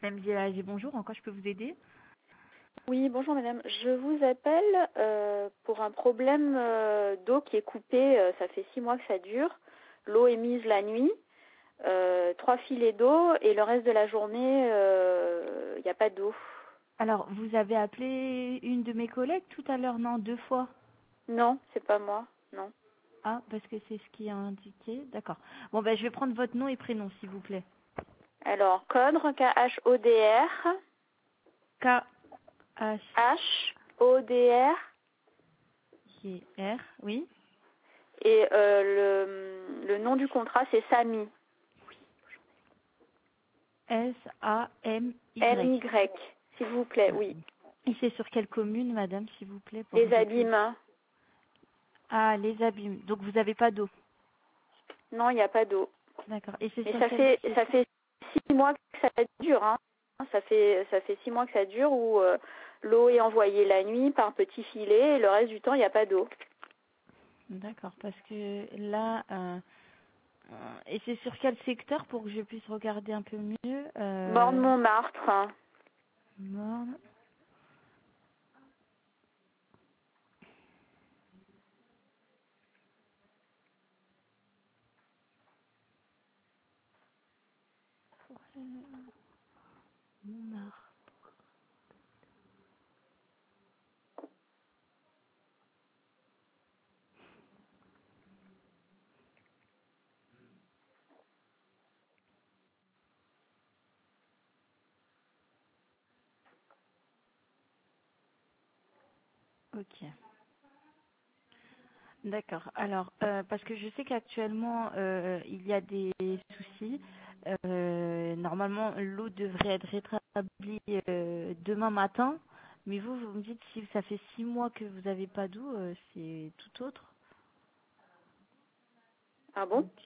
MDLAG, bonjour, en quoi je peux vous aider? Oui, bonjour madame. Je vous appelle pour un problème d'eau qui est coupé. Ça fait 6 mois que ça dure. L'eau est mise la nuit, 3 filets d'eau et le reste de la journée, il n'y a pas d'eau. Alors, vous avez appelé une de mes collègues tout à l'heure, non, 2 fois? Non, c'est pas moi, non. Ah, parce que c'est ce qui est indiqué, d'accord. Bon, ben, je vais prendre votre nom et prénom, s'il vous plaît. Alors, Codre, K-H-O-D-R, H-O-D-R, K-H-O-D-R, oui. et le nom du contrat, c'est Samy, S-A-M-Y. M-Y, s'il vous plaît, oui. Et c'est sur quelle commune, madame, s'il vous plaît, pour que Les je puisse... abîmes. Ah, les abîmes. Donc, vous n'avez pas d'eau. Non, il n'y a pas d'eau. D'accord. Et c'est Mais sur ça quel... fait 6 mois que ça dure, hein. Ça fait 6 mois que ça dure où l'eau est envoyée la nuit par petits filets et le reste du temps il n'y a pas d'eau. D'accord, parce que là... et c'est sur quel secteur pour que je puisse regarder un peu mieux Borne-Montmartre, hein. Morne. Montmartre. Ok. D'accord. Alors, parce que je sais qu'actuellement, il y a des soucis. Normalement, l'eau devrait être rétablie demain matin. Mais vous me dites si ça fait 6 mois que vous n'avez pas d'eau, c'est tout autre. Ah bon? Donc,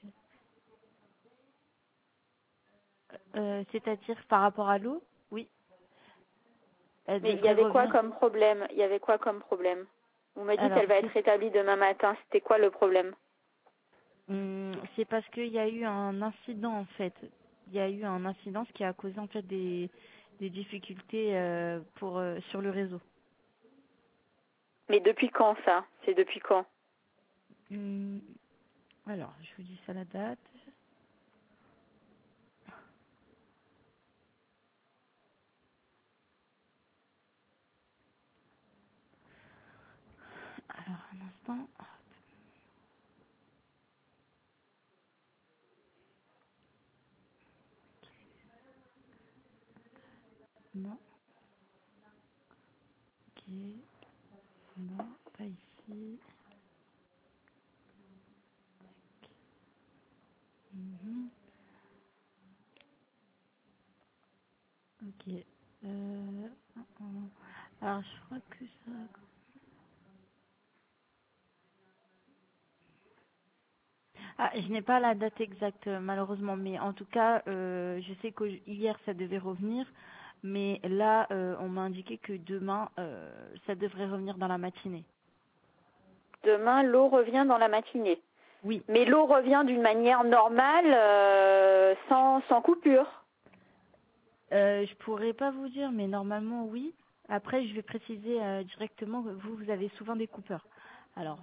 c'est-à-dire par rapport à l'eau, oui, elle Mais il y devrait avait quoi revenir. comme problème? Il y avait quoi comme problème? Vous me dites Alors, qu'elle va être rétablie demain matin. C'était quoi le problème? c'est parce qu'il y a eu un incident en fait. Il y a eu un incident ce qui a causé en fait des difficultés sur le réseau. Mais depuis quand ça? C'est depuis quand? Hum, alors, je vous dis ça la date. Alors, un instant. Non, ok. Non, pas ici. Mhm, ok. Alors, je crois que ça... Ah, je n'ai pas la date exacte, malheureusement, mais en tout cas, je sais qu'hier, ça devait revenir, mais là, on m'a indiqué que demain, ça devrait revenir dans la matinée. Demain, l'eau revient dans la matinée. Oui, Mais l'eau revient d'une manière normale, sans coupure. je pourrais pas vous dire, mais normalement, oui. Après, je vais préciser directement que vous avez souvent des coupeurs. Alors,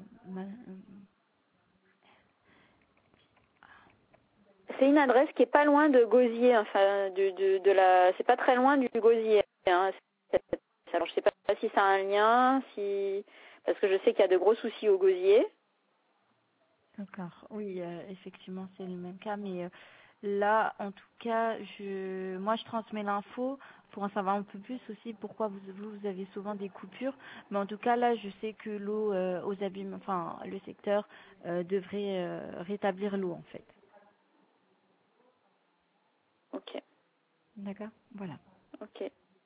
C'est une adresse qui est pas loin de Gosier, enfin c'est pas très loin du Gosier, hein. Alors je sais pas si ça a un lien, parce que je sais qu'il y a de gros soucis au Gosier. d'accord, oui, effectivement, c'est le même cas, mais là, en tout cas, moi, je transmets l'info pour en savoir un peu plus aussi pourquoi vous avez souvent des coupures. Mais en tout cas, là, je sais que l'eau aux abîmes, enfin, le secteur devrait rétablir l'eau, en fait. Ok, D'accord, voilà. ok,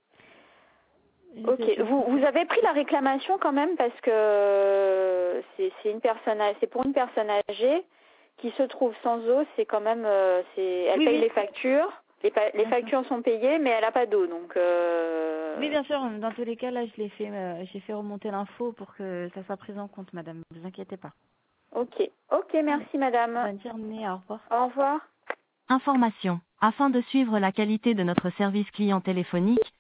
Je ok. sais pas si Vous avez pris la réclamation quand même parce que c'est pour une personne âgée qui se trouve sans eau. C'est quand même, elle Oui, paye oui, les factures. Les bien sûr. factures sont payées, mais elle n'a pas d'eau, donc. Oui, bien sûr. Dans tous les cas, là, j'ai fait remonter l'info pour que ça soit pris en compte, madame. Ne vous inquiétez pas. Ok, ok, merci madame. Bonne journée, au revoir. Au revoir. Information. Afin de suivre la qualité de notre service client téléphonique,